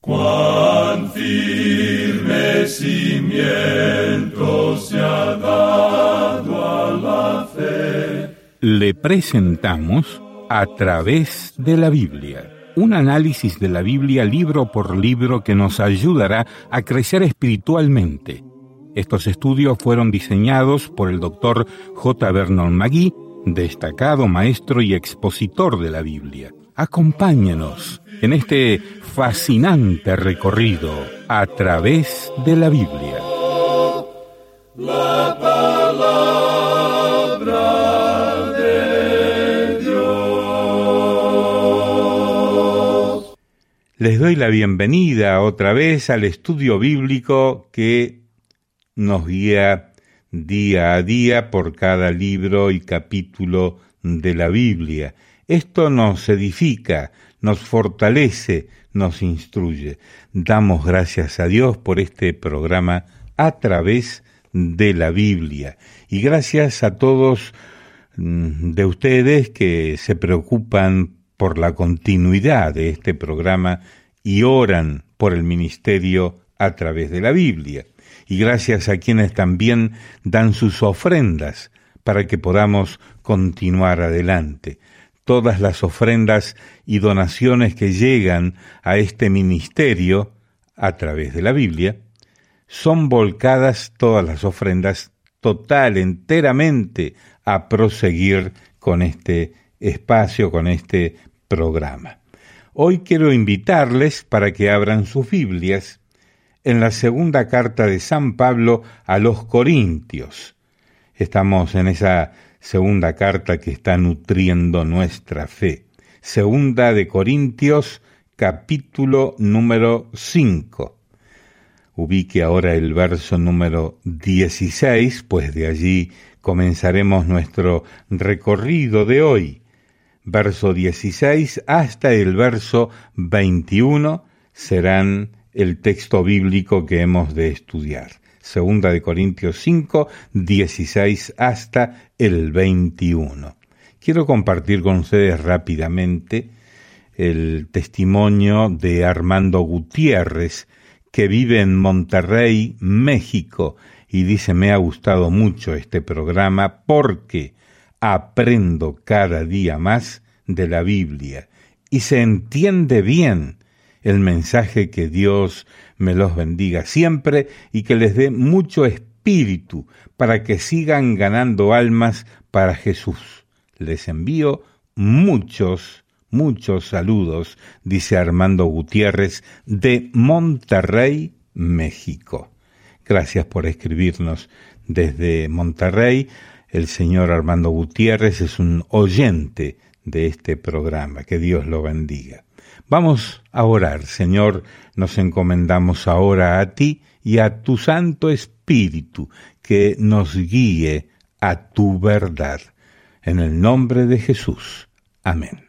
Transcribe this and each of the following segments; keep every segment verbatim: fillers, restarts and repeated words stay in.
Cuán firme cimiento se ha dado a la fe. Le presentamos A través de la Biblia, un análisis de la Biblia libro por libro que nos ayudará a crecer espiritualmente. Estos estudios fueron diseñados por el doctor J. Vernon McGee, destacado maestro y expositor de la Biblia. Acompáñenos en este fascinante recorrido a través de la Biblia. La palabra de Dios. Les doy la bienvenida otra vez al estudio bíblico que nos guía día a día por cada libro y capítulo de la Biblia. Esto nos edifica, nos fortalece, nos instruye. Damos gracias a Dios por este programa a través de la Biblia. Y gracias a todos de ustedes que se preocupan por la continuidad de este programa y oran por el ministerio a través de la Biblia. Y gracias a quienes también dan sus ofrendas para que podamos continuar adelante. Todas las ofrendas y donaciones que llegan a este ministerio a través de la Biblia son volcadas, todas las ofrendas, total, enteramente, a proseguir con este espacio, con este programa. Hoy quiero invitarles para que abran sus Biblias en la segunda carta de San Pablo a los Corintios. Estamos en esa segunda carta que está nutriendo nuestra fe. Segunda de Corintios, capítulo número cinco. Ubique ahora el verso número dieciséis, pues de allí comenzaremos nuestro recorrido de hoy. Verso dieciséis hasta el verso veintiuno serán el texto bíblico que hemos de estudiar. Segunda de Corintios cinco, dieciséis hasta el veintiuno. Quiero compartir con ustedes rápidamente el testimonio de Armando Gutiérrez, que vive en Monterrey, México, y dice: me ha gustado mucho este programa porque aprendo cada día más de la Biblia y se entiende bien el mensaje. Que Dios me los bendiga siempre y que les dé mucho espíritu para que sigan ganando almas para Jesús. Les envío muchos, muchos saludos, dice Armando Gutiérrez de Monterrey, México. Gracias por escribirnos desde Monterrey. El señor Armando Gutiérrez es un oyente de este programa. Que Dios lo bendiga. Vamos a orar. Señor, nos encomendamos ahora a ti y a tu Santo Espíritu, que nos guíe a tu verdad. En el nombre de Jesús. Amén.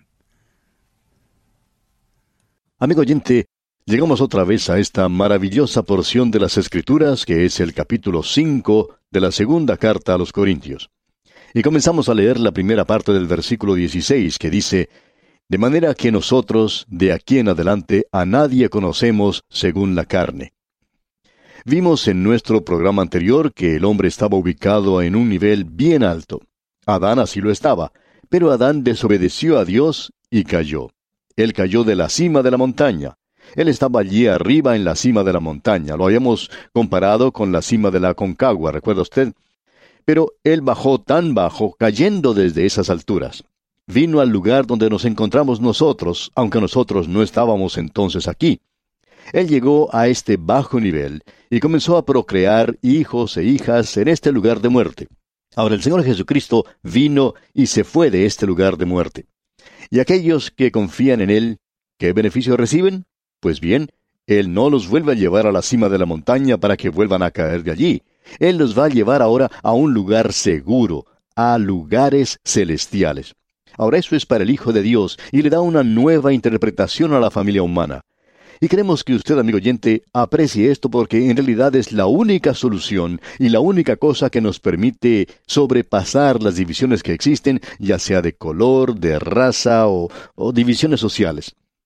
Amigo oyente, llegamos otra vez a esta maravillosa porción de las Escrituras, que es el capítulo cinco de la segunda carta a los Corintios. Y comenzamos a leer la primera parte del versículo dieciséis, que dice: de manera que nosotros, de aquí en adelante, a nadie conocemos según la carne. Vimos en nuestro programa anterior que el hombre estaba ubicado en un nivel bien alto. Adán así lo estaba, pero Adán desobedeció a Dios y cayó. Él cayó de la cima de la montaña. Él estaba allí arriba en la cima de la montaña. Lo habíamos comparado con la cima de la Aconcagua, ¿recuerda usted? Pero él bajó tan bajo, cayendo desde esas alturas. Vino al lugar donde nos encontramos nosotros, aunque nosotros no estábamos entonces aquí. Él llegó a este bajo nivel y comenzó a procrear hijos e hijas en este lugar de muerte. Ahora el Señor Jesucristo vino y se fue de este lugar de muerte. Y aquellos que confían en Él, ¿qué beneficio reciben? Pues bien, Él no los vuelve a llevar a la cima de la montaña para que vuelvan a caer de allí. Él los va a llevar ahora a un lugar seguro, a lugares celestiales. Ahora eso es para el Hijo de Dios y le da una nueva interpretación a la familia humana. Y queremos que usted, amigo oyente, aprecie esto porque en realidad es la única solución y la única cosa que nos permite sobrepasar las divisiones que existen, ya sea de color, de raza o, o divisiones sociales.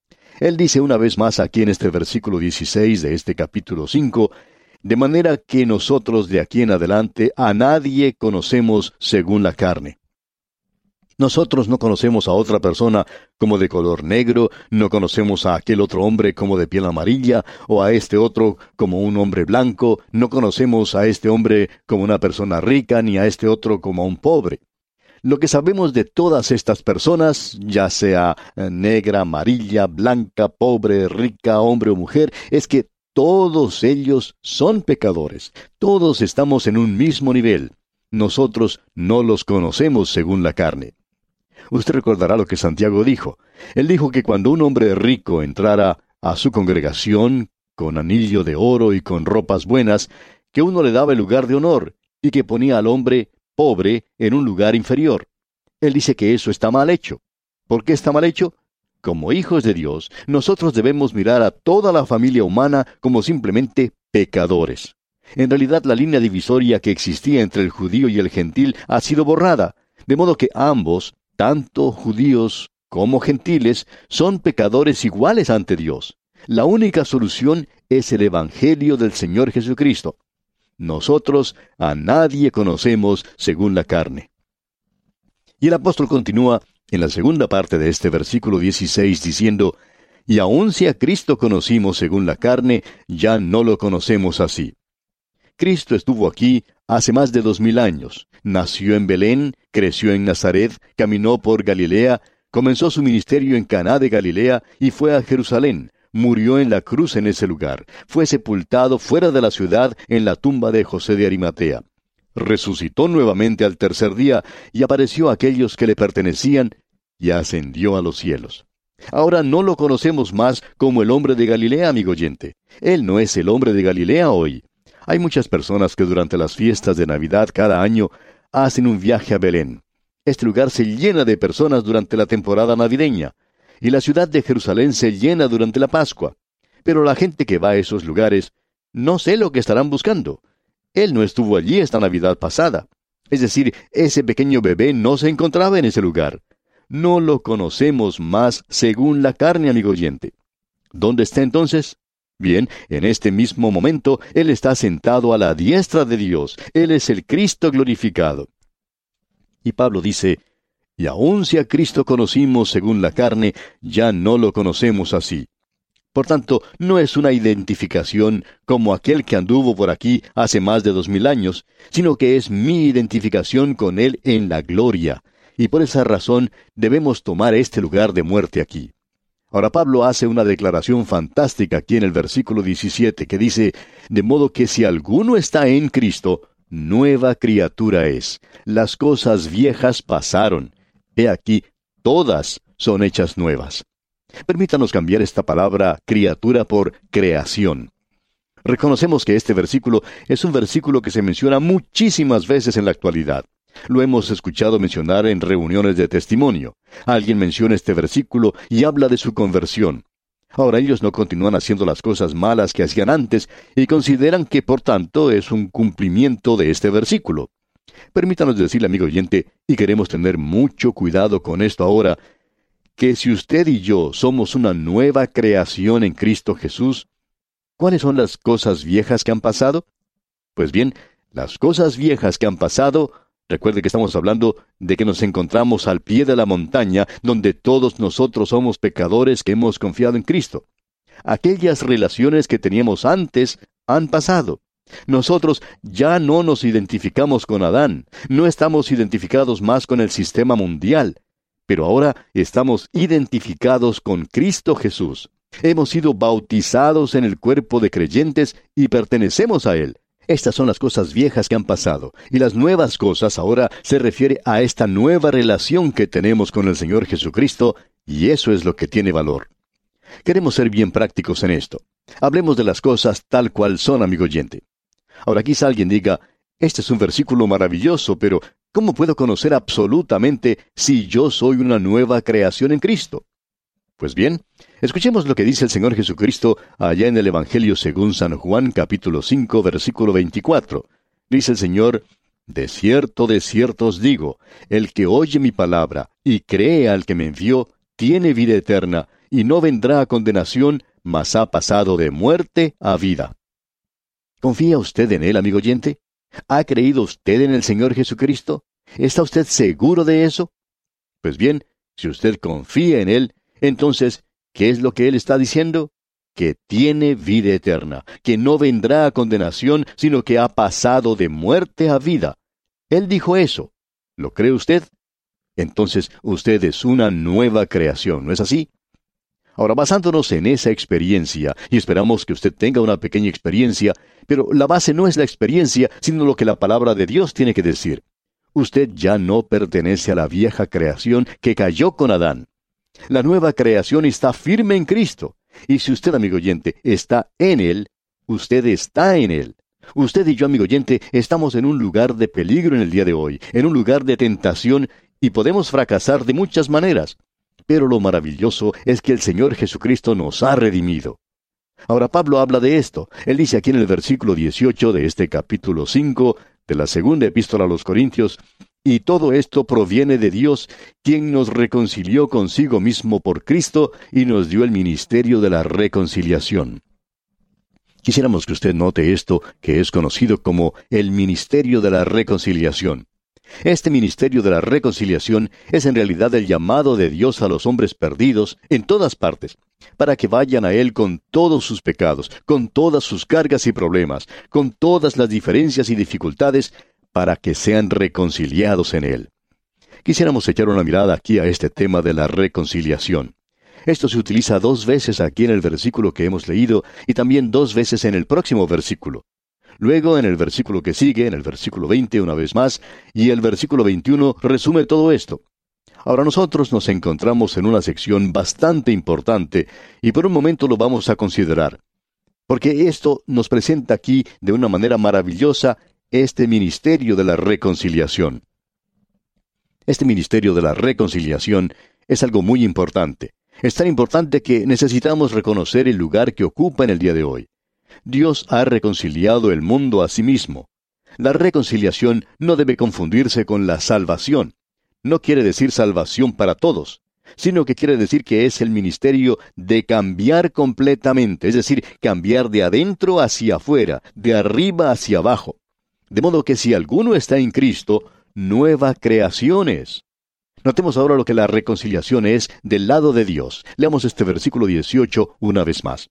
Él dice una vez más aquí en este versículo dieciséis de este capítulo cinco, de manera que nosotros de aquí en adelante a nadie conocemos según la carne. Nosotros no conocemos a otra persona como de color negro, no conocemos a aquel otro hombre como de piel amarilla, o a este otro como un hombre blanco, no conocemos a este hombre como una persona rica, ni a este otro como un pobre. Lo que sabemos de todas estas personas, ya sea negra, amarilla, blanca, pobre, rica, hombre o mujer, es que todos ellos son pecadores. Todos estamos en un mismo nivel. Nosotros no los conocemos según la carne. Usted recordará lo que Santiago dijo. Él dijo que cuando un hombre rico entrara a su congregación, con anillo de oro y con ropas buenas, que uno le daba el lugar de honor, y que ponía al hombre pobre en un lugar inferior. Él dice que eso está mal hecho. ¿Por qué está mal hecho? Como hijos de Dios, nosotros debemos mirar a toda la familia humana como simplemente pecadores. En realidad, la línea divisoria que existía entre el judío y el gentil ha sido borrada, de modo que ambos, tanto judíos como gentiles, son pecadores iguales ante Dios. La única solución es el Evangelio del Señor Jesucristo. Nosotros a nadie conocemos según la carne. Y el apóstol continúa en la segunda parte de este versículo dieciséis diciendo, y aun si a Cristo conocimos según la carne, ya no lo conocemos así. Cristo estuvo aquí hace más de dos mil años. Nació en Belén, creció en Nazaret, caminó por Galilea, comenzó su ministerio en Caná de Galilea y fue a Jerusalén. Murió en la cruz en ese lugar. Fue sepultado fuera de la ciudad en la tumba de José de Arimatea. Resucitó nuevamente al tercer día y apareció a aquellos que le pertenecían y ascendió a los cielos. Ahora no lo conocemos más como el hombre de Galilea, amigo oyente. Él no es el hombre de Galilea hoy. Hay muchas personas que durante las fiestas de Navidad cada año hacen un viaje a Belén. Este lugar se llena de personas durante la temporada navideña, y la ciudad de Jerusalén se llena durante la Pascua. Pero la gente que va a esos lugares, no sé lo que estarán buscando. Él no estuvo allí esta Navidad pasada. Es decir, ese pequeño bebé no se encontraba en ese lugar. No lo conocemos más según la carne, amigo oyente. ¿Dónde está entonces? Bien, en este mismo momento, Él está sentado a la diestra de Dios. Él es el Cristo glorificado. Y Pablo dice, y aun si a Cristo conocimos según la carne, ya no lo conocemos así. Por tanto, no es una identificación como aquel que anduvo por aquí hace más de dos mil años, sino que es mi identificación con Él en la gloria. Y por esa razón debemos tomar este lugar de muerte aquí. Ahora Pablo hace una declaración fantástica aquí en el versículo diecisiete que dice, de modo que si alguno está en Cristo, nueva criatura es. Las cosas viejas pasaron. He aquí, todas son hechas nuevas. Permítanos cambiar esta palabra criatura por creación. Reconocemos que este versículo es un versículo que se menciona muchísimas veces en la actualidad. Lo hemos escuchado mencionar en reuniones de testimonio. Alguien menciona este versículo y habla de su conversión. Ahora ellos no continúan haciendo las cosas malas que hacían antes y consideran que por tanto es un cumplimiento de este versículo. Permítanos decirle, amigo oyente, y queremos tener mucho cuidado con esto ahora, que si usted y yo somos una nueva creación en Cristo Jesús, ¿cuáles son las cosas viejas que han pasado? Pues bien, las cosas viejas que han pasado, recuerde que estamos hablando de que nos encontramos al pie de la montaña, donde todos nosotros somos pecadores que hemos confiado en Cristo. Aquellas relaciones que teníamos antes han pasado. Nosotros ya no nos identificamos con Adán, no estamos identificados más con el sistema mundial, pero ahora estamos identificados con Cristo Jesús. Hemos sido bautizados en el cuerpo de creyentes y pertenecemos a Él. Estas son las cosas viejas que han pasado, y las nuevas cosas ahora se refiere a esta nueva relación que tenemos con el Señor Jesucristo, y eso es lo que tiene valor. Queremos ser bien prácticos en esto. Hablemos de las cosas tal cual son, amigo oyente. Ahora quizá alguien diga, este es un versículo maravilloso, pero ¿cómo puedo conocer absolutamente si yo soy una nueva creación en Cristo? Pues bien, escuchemos lo que dice el Señor Jesucristo allá en el Evangelio según San Juan, capítulo cinco, versículo veinticuatro. Dice el Señor, de cierto, de cierto os digo, el que oye mi palabra y cree al que me envió, tiene vida eterna, y no vendrá a condenación, mas ha pasado de muerte a vida. ¿Confía usted en Él, amigo oyente? ¿Ha creído usted en el Señor Jesucristo? ¿Está usted seguro de eso? Pues bien, si usted confía en Él, entonces, ¿qué es lo que Él está diciendo? Que tiene vida eterna, que no vendrá a condenación, sino que ha pasado de muerte a vida. Él dijo eso. ¿Lo cree usted? Entonces usted es una nueva creación, ¿no es así? Ahora, basándonos en esa experiencia, y esperamos que usted tenga una pequeña experiencia, pero la base no es la experiencia, sino lo que la palabra de Dios tiene que decir. Usted ya no pertenece a la vieja creación que cayó con Adán. La nueva creación está firme en Cristo. Y si usted, amigo oyente, está en Él, usted está en Él. Usted y yo, amigo oyente, estamos en un lugar de peligro en el día de hoy, en un lugar de tentación, y podemos fracasar de muchas maneras. Pero lo maravilloso es que el Señor Jesucristo nos ha redimido. Ahora Pablo habla de esto. Él dice aquí en el versículo dieciocho de este capítulo cinco de la segunda epístola a los Corintios, y todo esto proviene de Dios, quien nos reconcilió consigo mismo por Cristo y nos dio el ministerio de la reconciliación. Quisiéramos que usted note esto, que es conocido como el ministerio de la reconciliación. Este ministerio de la reconciliación es en realidad el llamado de Dios a los hombres perdidos en todas partes, para que vayan a Él con todos sus pecados, con todas sus cargas y problemas, con todas las diferencias y dificultades, para que sean reconciliados en Él. Quisiéramos echar una mirada aquí a este tema de la reconciliación. Esto se utiliza dos veces aquí en el versículo que hemos leído y también dos veces en el próximo versículo. Luego, en el versículo que sigue, en el versículo veinte una vez más, y el versículo veintiuno resume todo esto. Ahora nosotros nos encontramos en una sección bastante importante y por un momento lo vamos a considerar. Porque esto nos presenta aquí de una manera maravillosa este ministerio de la reconciliación. Este ministerio de la reconciliación es algo muy importante. Es tan importante que necesitamos reconocer el lugar que ocupa en el día de hoy. Dios ha reconciliado el mundo a sí mismo. La reconciliación no debe confundirse con la salvación. No quiere decir salvación para todos, sino que quiere decir que es el ministerio de cambiar completamente, es decir, cambiar de adentro hacia afuera, de arriba hacia abajo. De modo que si alguno está en Cristo, nueva creación es. Notemos ahora lo que la reconciliación es del lado de Dios. Leamos este versículo dieciocho una vez más.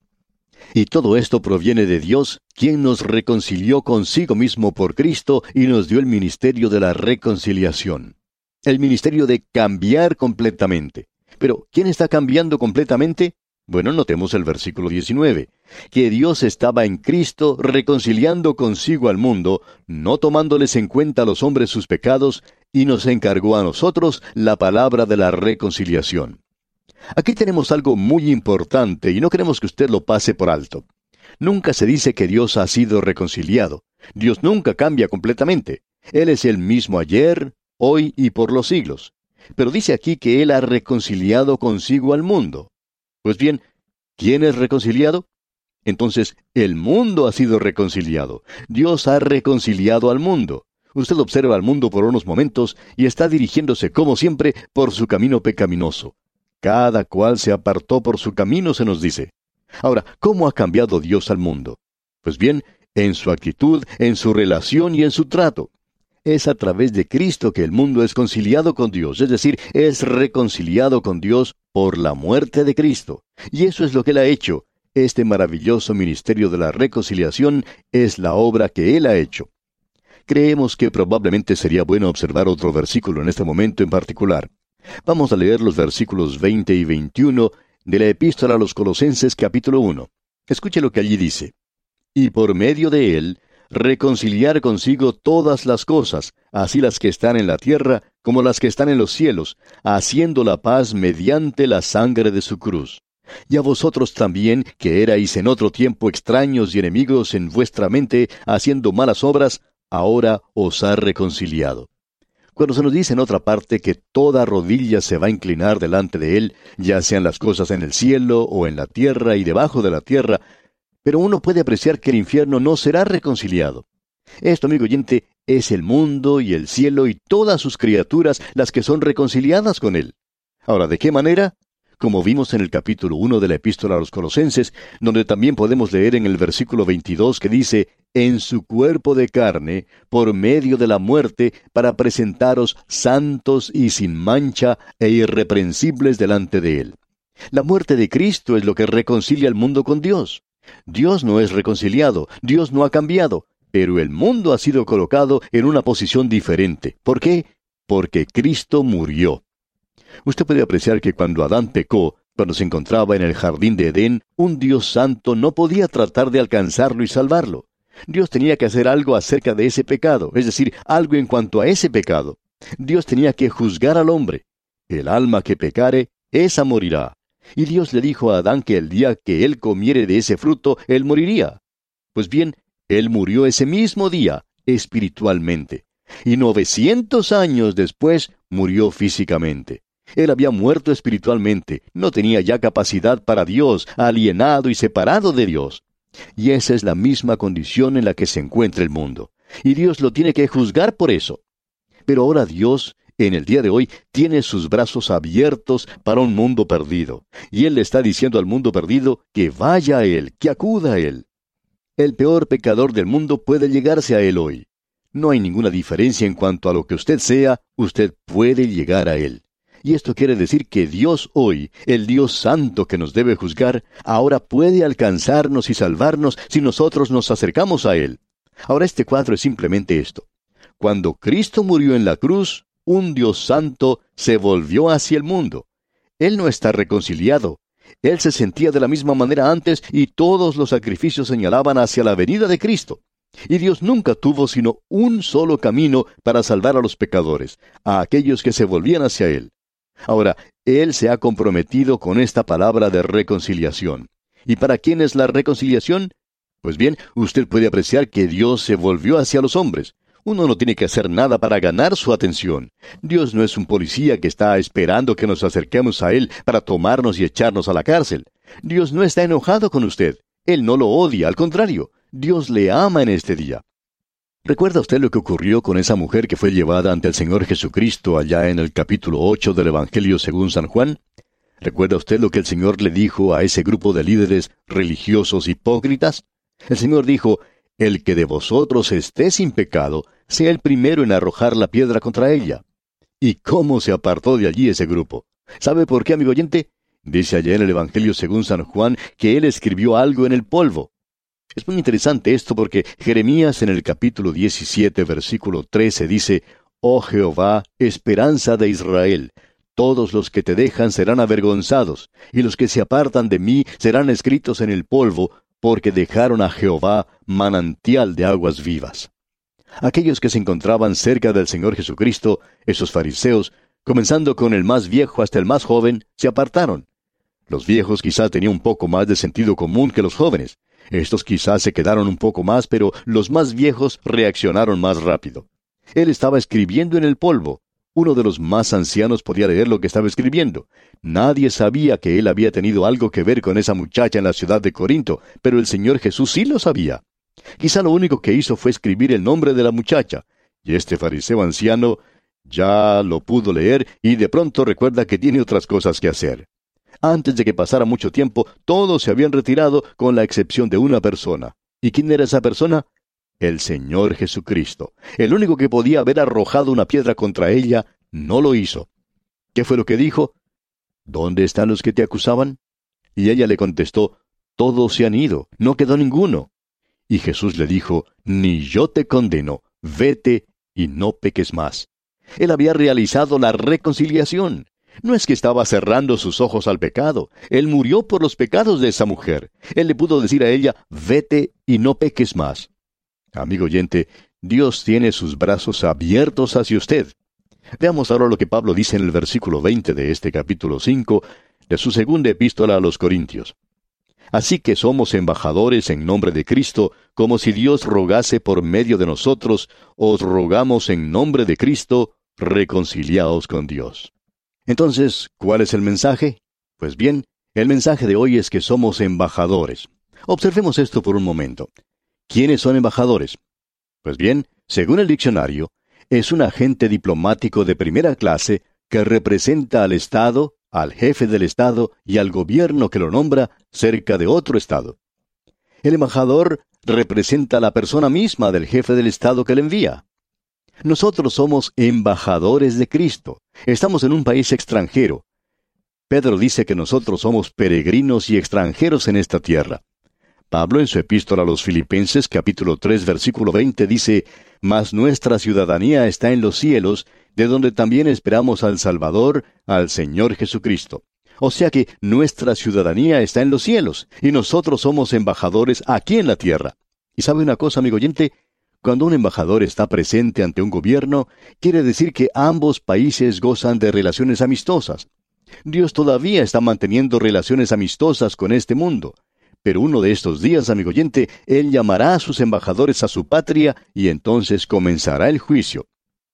Y todo esto proviene de Dios, quien nos reconcilió consigo mismo por Cristo y nos dio el ministerio de la reconciliación. El ministerio de cambiar completamente. Pero, ¿quién está cambiando completamente? Bueno, notemos el versículo diecinueve. Que Dios estaba en Cristo reconciliando consigo al mundo, no tomándoles en cuenta a los hombres sus pecados, y nos encargó a nosotros la palabra de la reconciliación. Aquí tenemos algo muy importante y no queremos que usted lo pase por alto. Nunca se dice que Dios ha sido reconciliado. Dios nunca cambia completamente. Él es el mismo ayer, hoy y por los siglos. Pero dice aquí que Él ha reconciliado consigo al mundo. Pues bien, ¿quién es reconciliado? Entonces, el mundo ha sido reconciliado. Dios ha reconciliado al mundo. Usted observa al mundo por unos momentos y está dirigiéndose, como siempre, por su camino pecaminoso. Cada cual se apartó por su camino, se nos dice. Ahora, ¿cómo ha cambiado Dios al mundo? Pues bien, en su actitud, en su relación y en su trato. Es a través de Cristo que el mundo es conciliado con Dios, es decir, es reconciliado con Dios por la muerte de Cristo. Y eso es lo que Él ha hecho. Este maravilloso ministerio de la reconciliación es la obra que Él ha hecho. Creemos que probablemente sería bueno observar otro versículo en este momento en particular. Vamos a leer los versículos veinte y veintiuno de la Epístola a los Colosenses capítulo uno. Escuche lo que allí dice. Y por medio de Él, reconciliar consigo todas las cosas, así las que están en la tierra como las que están en los cielos, haciendo la paz mediante la sangre de su cruz. Y a vosotros también, que erais en otro tiempo extraños y enemigos en vuestra mente, haciendo malas obras, ahora os ha reconciliado. Cuando se nos dice en otra parte que toda rodilla se va a inclinar delante de Él, ya sean las cosas en el cielo o en la tierra y debajo de la tierra, pero uno puede apreciar que el infierno no será reconciliado. Esto, amigo oyente, es el mundo y el cielo y todas sus criaturas las que son reconciliadas con Él. Ahora, ¿de qué manera? como vimos en el capítulo uno de la Epístola a los Colosenses, donde también podemos leer en el versículo veintidós que dice, en su cuerpo de carne, por medio de la muerte, para presentaros santos y sin mancha e irreprensibles delante de Él. La muerte de Cristo es lo que reconcilia al mundo con Dios. Dios no es reconciliado, Dios no ha cambiado, pero el mundo ha sido colocado en una posición diferente. ¿Por qué? Porque Cristo murió. Usted puede apreciar que cuando Adán pecó, cuando se encontraba en el jardín de Edén, un Dios santo no podía tratar de alcanzarlo y salvarlo. Dios tenía que hacer algo acerca de ese pecado, es decir, algo en cuanto a ese pecado. Dios tenía que juzgar al hombre. El alma que pecare, esa morirá. Y Dios le dijo a Adán que el día que él comiere de ese fruto, él moriría. Pues bien, él murió ese mismo día, espiritualmente. Y novecientos años después, murió físicamente. Él había muerto espiritualmente, no tenía ya capacidad para Dios, alienado y separado de Dios. Y esa es la misma condición en la que se encuentra el mundo. Y Dios lo tiene que juzgar por eso. Pero ahora Dios, en el día de hoy, tiene sus brazos abiertos para un mundo perdido. Y Él le está diciendo al mundo perdido que vaya a Él, que acuda a Él. El peor pecador del mundo puede llegarse a Él hoy. No hay ninguna diferencia en cuanto a lo que usted sea, usted puede llegar a Él. Y esto quiere decir que Dios hoy, el Dios santo que nos debe juzgar, ahora puede alcanzarnos y salvarnos si nosotros nos acercamos a Él. Ahora este cuadro es simplemente esto. Cuando Cristo murió en la cruz, un Dios santo se volvió hacia el mundo. Él no está reconciliado. Él se sentía de la misma manera antes y todos los sacrificios señalaban hacia la venida de Cristo. Y Dios nunca tuvo sino un solo camino para salvar a los pecadores, a aquellos que se volvían hacia Él. Ahora, Él se ha comprometido con esta palabra de reconciliación. ¿Y para quién es la reconciliación? Pues bien, usted puede apreciar que Dios se volvió hacia los hombres. Uno no tiene que hacer nada para ganar su atención. Dios no es un policía que está esperando que nos acerquemos a Él para tomarnos y echarnos a la cárcel. Dios no está enojado con usted. Él no lo odia, al contrario. Dios le ama en este día. ¿Recuerda usted lo que ocurrió con esa mujer que fue llevada ante el Señor Jesucristo allá en el capítulo ocho del Evangelio según San Juan? ¿Recuerda usted lo que el Señor le dijo a ese grupo de líderes religiosos hipócritas? El Señor dijo, el que de vosotros esté sin pecado, sea el primero en arrojar la piedra contra ella. ¿Y cómo se apartó de allí ese grupo? ¿Sabe por qué, amigo oyente? Dice allá en el Evangelio según San Juan que él escribió algo en el polvo. Es muy interesante esto porque Jeremías en el capítulo diecisiete, versículo trece dice, «Oh Jehová, esperanza de Israel, todos los que te dejan serán avergonzados, y los que se apartan de mí serán escritos en el polvo, porque dejaron a Jehová manantial de aguas vivas». Aquellos que se encontraban cerca del Señor Jesucristo, esos fariseos, comenzando con el más viejo hasta el más joven, se apartaron. Los viejos quizás tenían un poco más de sentido común que los jóvenes. Estos quizás se quedaron un poco más, pero los más viejos reaccionaron más rápido. Él estaba escribiendo en el polvo. Uno de los más ancianos podía leer lo que estaba escribiendo. Nadie sabía que él había tenido algo que ver con esa muchacha en la ciudad de Corinto, pero el Señor Jesús sí lo sabía. Quizá lo único que hizo fue escribir el nombre de la muchacha, y este fariseo anciano ya lo pudo leer y de pronto recuerda que tiene otras cosas que hacer. Antes de que pasara mucho tiempo, todos se habían retirado con la excepción de una persona. ¿Y quién era esa persona? El Señor Jesucristo. El único que podía haber arrojado una piedra contra ella, no lo hizo. ¿Qué fue lo que dijo? ¿Dónde están los que te acusaban? Y ella le contestó, todos se han ido, no quedó ninguno. Y Jesús le dijo, ni yo te condeno, vete y no peques más. Él había realizado la reconciliación. No es que estaba cerrando sus ojos al pecado. Él murió por los pecados de esa mujer. Él le pudo decir a ella, vete y no peques más. Amigo oyente, Dios tiene sus brazos abiertos hacia usted. Veamos ahora lo que Pablo dice en el versículo veinte de este capítulo cinco de su segunda epístola a los Corintios. Así que somos embajadores en nombre de Cristo, como si Dios rogase por medio de nosotros, os rogamos en nombre de Cristo, reconciliaos con Dios. Entonces, ¿cuál es el mensaje? Pues bien, el mensaje de hoy es que somos embajadores. Observemos esto por un momento. ¿Quiénes son embajadores? Pues bien, según el diccionario, es un agente diplomático de primera clase que representa al Estado, al jefe del Estado y al gobierno que lo nombra cerca de otro Estado. El embajador representa a la persona misma del jefe del Estado que le envía. Nosotros somos embajadores de Cristo. Estamos en un país extranjero. Pedro dice que nosotros somos peregrinos y extranjeros en esta tierra. Pablo en su epístola a los Filipenses, capítulo tres, versículo veinte, dice, «Mas nuestra ciudadanía está en los cielos, de donde también esperamos al Salvador, al Señor Jesucristo». O sea que nuestra ciudadanía está en los cielos, y nosotros somos embajadores aquí en la tierra. ¿Y sabe una cosa, amigo oyente? Cuando un embajador está presente ante un gobierno, quiere decir que ambos países gozan de relaciones amistosas. Dios todavía está manteniendo relaciones amistosas con este mundo. Pero uno de estos días, amigo oyente, Él llamará a sus embajadores a su patria y entonces comenzará el juicio.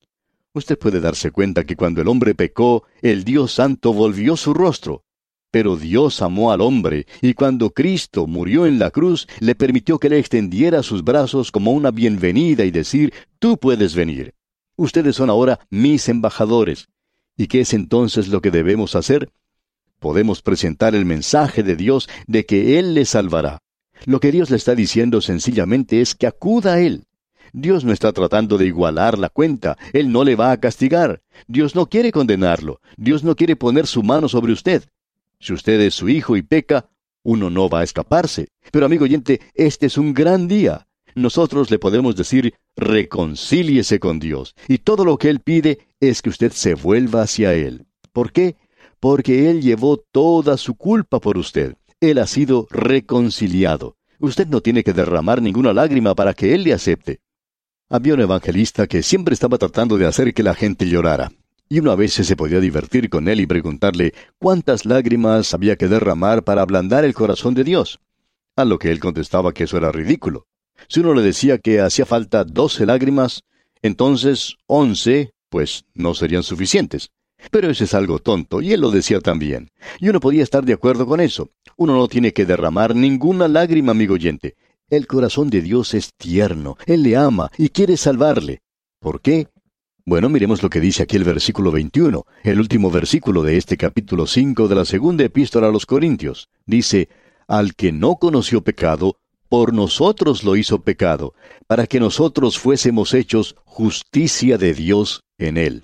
Usted puede darse cuenta que cuando el hombre pecó, el Dios Santo volvió su rostro. Pero Dios amó al hombre, y cuando Cristo murió en la cruz, le permitió que le extendiera sus brazos como una bienvenida y decir, «Tú puedes venir. Ustedes son ahora mis embajadores». ¿Y qué es entonces lo que debemos hacer? Podemos presentar el mensaje de Dios de que Él le salvará. Lo que Dios le está diciendo sencillamente es que acuda a Él. Dios no está tratando de igualar la cuenta. Él no le va a castigar. Dios no quiere condenarlo. Dios no quiere poner su mano sobre usted. Si usted es su hijo y peca, uno no va a escaparse. Pero amigo oyente, este es un gran día. Nosotros le podemos decir, reconcíliese con Dios. Y todo lo que Él pide es que usted se vuelva hacia Él. ¿Por qué? Porque Él llevó toda su culpa por usted. Él ha sido reconciliado. Usted no tiene que derramar ninguna lágrima para que Él le acepte. Había un evangelista que siempre estaba tratando de hacer que la gente llorara. Y uno a veces se podía divertir con él y preguntarle cuántas lágrimas había que derramar para ablandar el corazón de Dios. A lo que él contestaba que eso era ridículo. Si uno le decía que hacía falta doce lágrimas, entonces once, pues no serían suficientes. Pero eso es algo tonto, y él lo decía también. Y uno podía estar de acuerdo con eso. Uno no tiene que derramar ninguna lágrima, amigo oyente. El corazón de Dios es tierno. Él le ama y quiere salvarle. ¿Por qué? Bueno, miremos lo que dice aquí el versículo veintiuno, el último versículo de este capítulo cinco de la segunda epístola a los Corintios. Dice, «Al que no conoció pecado, por nosotros lo hizo pecado, para que nosotros fuésemos hechos justicia de Dios en él».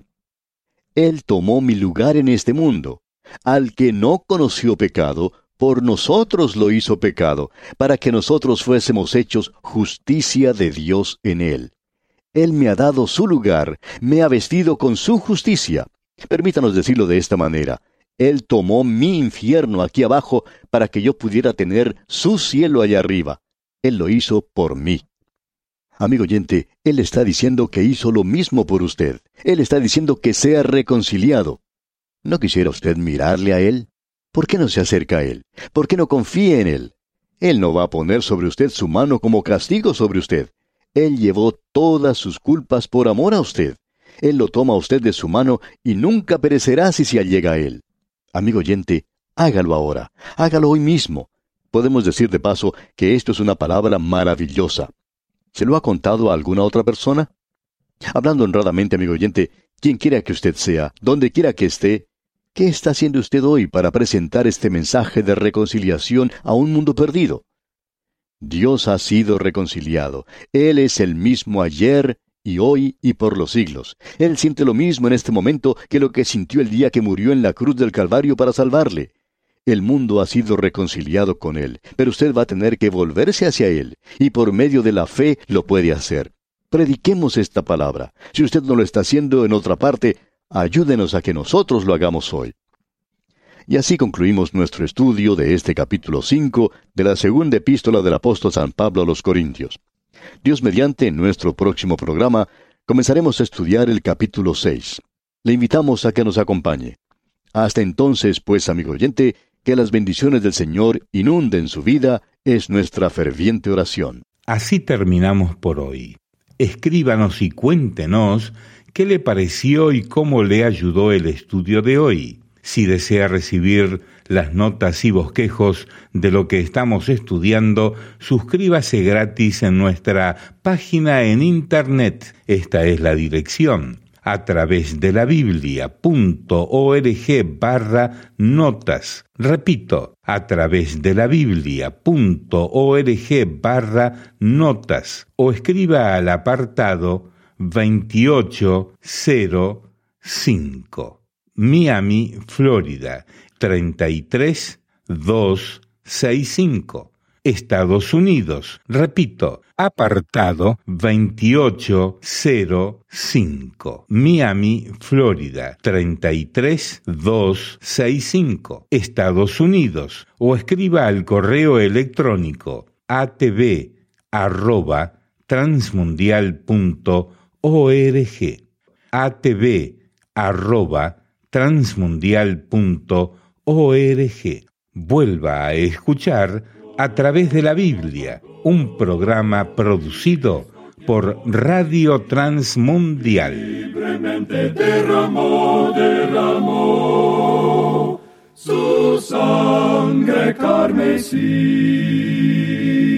Él tomó mi lugar en este mundo. Al que no conoció pecado, por nosotros lo hizo pecado, para que nosotros fuésemos hechos justicia de Dios en él. Él me ha dado su lugar, me ha vestido con su justicia. Permítanos decirlo de esta manera. Él tomó mi infierno aquí abajo para que yo pudiera tener su cielo allá arriba. Él lo hizo por mí. Amigo oyente, Él está diciendo que hizo lo mismo por usted. Él está diciendo que sea reconciliado. ¿No quisiera usted mirarle a Él? ¿Por qué no se acerca a Él? ¿Por qué no confía en Él? Él no va a poner sobre usted su mano como castigo sobre usted. Él llevó todas sus culpas por amor a usted. Él lo toma a usted de su mano y nunca perecerá si se allega a Él. Amigo oyente, hágalo ahora. Hágalo hoy mismo. Podemos decir de paso que esto es una palabra maravillosa. ¿Se lo ha contado a alguna otra persona? Hablando honradamente, amigo oyente, quien quiera que usted sea, donde quiera que esté, ¿qué está haciendo usted hoy para presentar este mensaje de reconciliación a un mundo perdido? Dios ha sido reconciliado. Él es el mismo ayer y hoy y por los siglos. Él siente lo mismo en este momento que lo que sintió el día que murió en la cruz del Calvario para salvarle. El mundo ha sido reconciliado con Él, pero usted va a tener que volverse hacia Él, y por medio de la fe lo puede hacer. Prediquemos esta palabra. Si usted no lo está haciendo en otra parte, ayúdenos a que nosotros lo hagamos hoy. Y así concluimos nuestro estudio de este capítulo cinco de la segunda epístola del apóstol San Pablo a los Corintios. Dios mediante, en nuestro próximo programa, comenzaremos a estudiar el capítulo seis. Le invitamos a que nos acompañe. Hasta entonces, pues, amigo oyente, que las bendiciones del Señor inunden su vida es nuestra ferviente oración. Así terminamos por hoy. Escríbanos y cuéntenos qué le pareció y cómo le ayudó el estudio de hoy. Si desea recibir las notas y bosquejos de lo que estamos estudiando, suscríbase gratis en nuestra página en internet. Esta es la dirección: a través de la biblia.org barra notas. Repito, a través de la biblia.org barra notas o escriba al apartado veintiocho cero cinco, Miami, Florida, treinta y tres mil doscientos sesenta y cinco. Estados Unidos. Repito, apartado veintiocho cero cinco, Miami, Florida, treinta y tres mil doscientos sesenta y cinco. Estados Unidos. O escriba al correo electrónico atv arroba transmundial punto org, atv arroba transmundial punto org. Vuelva a escuchar A través de la Biblia, un programa producido por Radio Transmundial. Libremente derramó, derramó su sangre carmesí.